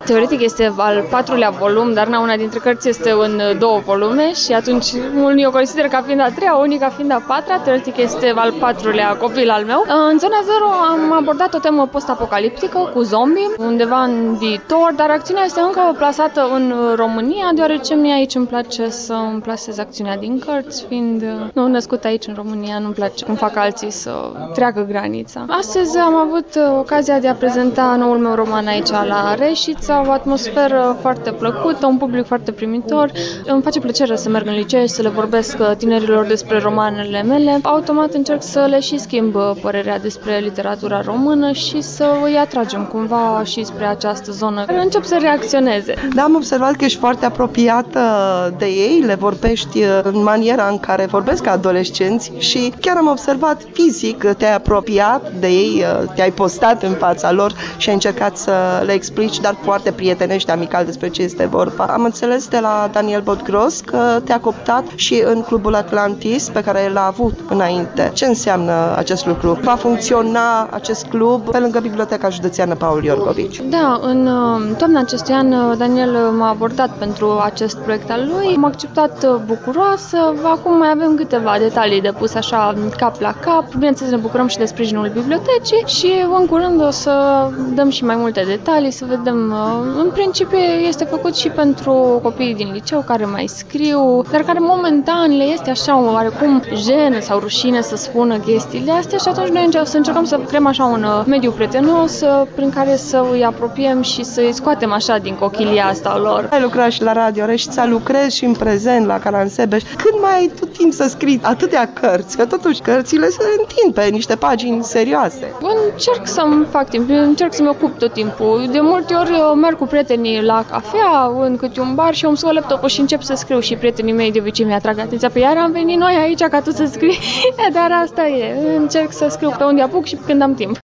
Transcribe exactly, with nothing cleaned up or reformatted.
Teoretic este al patrulea volum, dar na, una dintre cărți este în două volume și atunci unii o consideră ca fiind a treia, unii ca fiind a patra. Teoretic este al patrulea copil al meu. În Zona Zero am abordat o temă post-apocaliptică cu zombie, undeva în viitor, dar acțiunea este încă plasată în România, deoarece mie aici îmi place să îmi plasez acțiunea din cărți, fiind nu născut aici în România, nu-mi place cum fac alții să treacă granița. Astăzi am avut ocazia de a prezenta noul meu roman aici la Reșița, o atmosferă foarte plăcută, un public foarte primitor. Îmi face plăcere să merg în licee și să le vorbesc tinerilor despre romanele mele. Automat încerc să le și schimb părerea despre literatura română și să îi atragem cumva și spre această zonă. Încep să reacționeze. Da, am observat că ești foarte apropiată de ei, le vorbești în maniera în care vorbesc ca adolescenți și chiar am observat fizic că te-ai apropiat de ei, te-ai postat în fața lor și ai încercat să le explici, dar foarte prietenești, amical despre ce este vorba. Am înțeles de la Daniel Bodgros că te-a cooptat și în Clubul Atlantis pe care l-a avut înainte. Ce înseamnă acest lucru? Va funcționa acest club pe lângă Biblioteca Județeană Paul Iorgovici? Da, în toamna acestui an Daniel m-a abordat pentru acest proiect al lui. M-a acceptat bucuroasă. Acum mai avem câteva detalii de pus așa cap la cap. Bineînțeles, ne bucurăm și de sprijinul bibliotecii și în curând o să dăm și mai multe detalii, să vedem. În principiu este făcut și pentru copiii din liceu care mai scriu, dar care momentan le este așa oarecum jenă sau rușine să spună chestiile astea și atunci noi să încercăm să creăm așa un mediu prietenos prin care să îi apropiem și să îi scoatem așa din cochilia asta lor. Ai lucrat și la Radio Reșița, lucrezi și în prezent la Caransebeș. Când mai ai tu timp să scrii atâtea cărți? Că totuși cărțile se întind pe niște pagini serioase. Încerc să-mi fac timp, încerc să-mi ocup tot timpul. De multe ori merg cu prietenii la cafea, în câte un bar și eu îmi scot laptopul și încep să scriu și prietenii mei de obicei mi-atrag atenția pe iar am venit noi aici ca tu să scrii, dar asta e. Încerc să scriu pe unde apuc și când am timp.